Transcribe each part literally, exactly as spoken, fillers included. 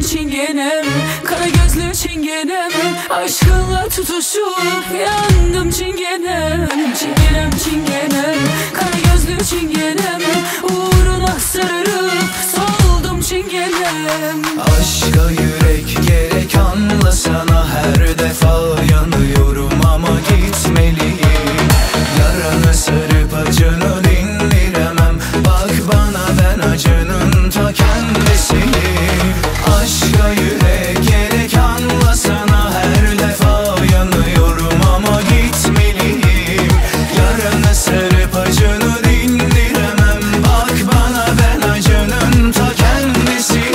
çingenem, kara gözlü çingenem, aşkınla tutuşup yandım çingenem. Çingenem çingenem, kara gözlü çingenem, uğruna sararıp soldum çingenem. Aşka yürek gerek, anlasana, her defa yanıyorum ama gitmeliyim. Yaranı sarıp acını dindiremem, bak bana ben acının ta kendisiyim. Aşka yürek gerek, anlasana, her defa yanıyorum ama gitmeliyim. Yaranı sarıp acını dindiremem, bak bana ben acının ta kendisiyim.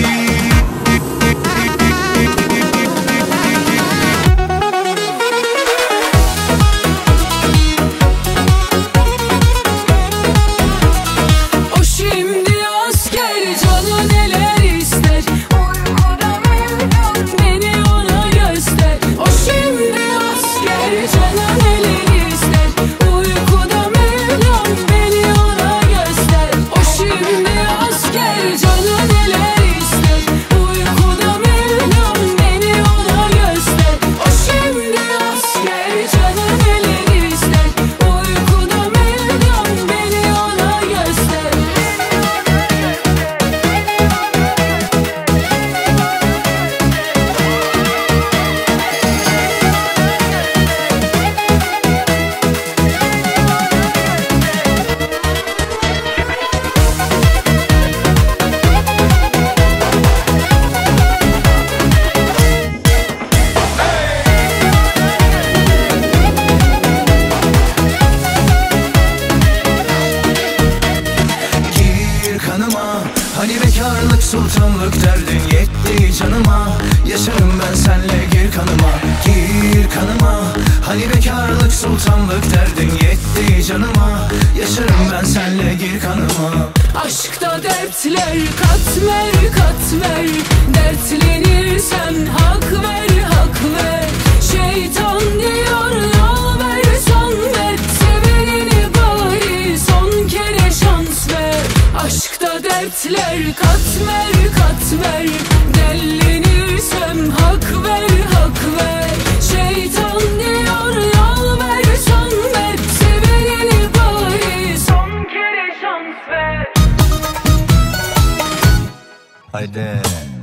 Hani bekarlık sultanlık derdin yetti canıma, yaşarım ben senle, gir kanıma, gir kanıma. Hani bekarlık sultanlık derdin yetti canıma, yaşarım ben senle, gir kanıma. Aşkta dertler katmer katmer, dertlenirsen hak ver hak ver. Şeytan diyor yol ver son ver, sevenini bari son kere şans ver. Aşkta dertler katmer katmer, dellenirsem hak ver hak ver. Şeytan diyor yol ver son ver, sevenini bari son kere şans ver. Haydi.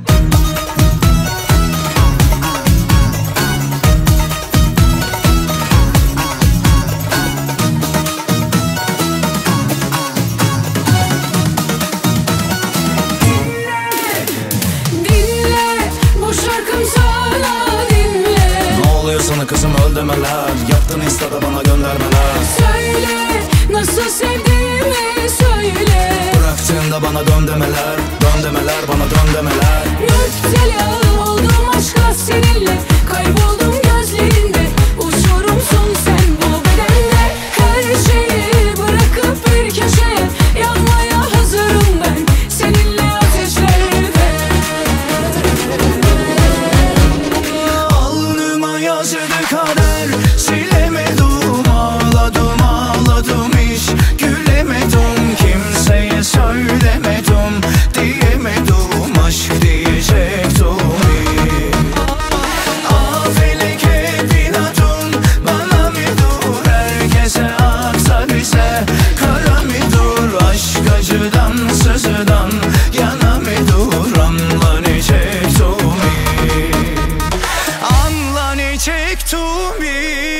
Sana kızım öl demeler, yaptın instada bana göndermeler. Söyle nasıl sevdiğimi söyle, bıraktığında bana dön demeler, dön demeler, bana dön demeler. Müptela oldum aşka seninle, kayboldum gözlerinde, uçurumsun sen bu bedende. Her şeyi bırakıp bir köşeye, yanmaya hazırım ben seninle ateşlerde. Alnıma yazdı kader, silemedim, ağladım ağladım, hiç gülemedim. Kimseye söylemedim, diyemedim, aşk diyecektim. Ah felek hep inadın, bana mı dur, herkese aksa bize kara mı dur. Aşk acıdan sızıdan yana mı dur, anla ne çektim, anla ne çektim.